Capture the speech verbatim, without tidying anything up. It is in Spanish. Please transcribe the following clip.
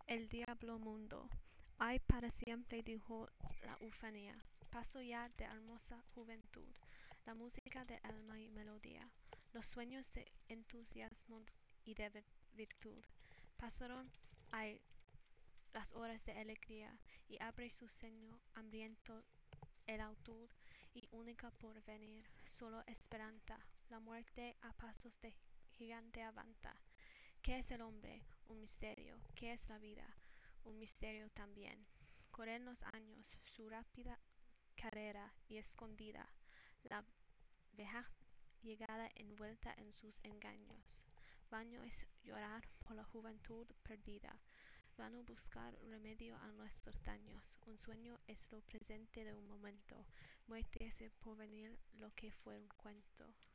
El diablo mundo. Ay, para siempre, dijo la ufanía. Paso ya de hermosa juventud, la música de alma y melodía, los sueños de entusiasmo y de virtud. Pasaron, ay, las horas de alegría, y abre su seno hambriento el autud, y única por venir, solo esperanza, la muerte a pasos de gigante avanza. ¿Qué es el hombre? Un misterio. ¿Qué es la vida? Un misterio también. Corren los años, su rápida carrera y escondida, la vieja llegada envuelta en sus engaños. Vano es llorar por la juventud perdida, vano buscar remedio a nuestros daños. Un sueño es lo presente de un momento, muerte es el porvenir, lo que fue un cuento.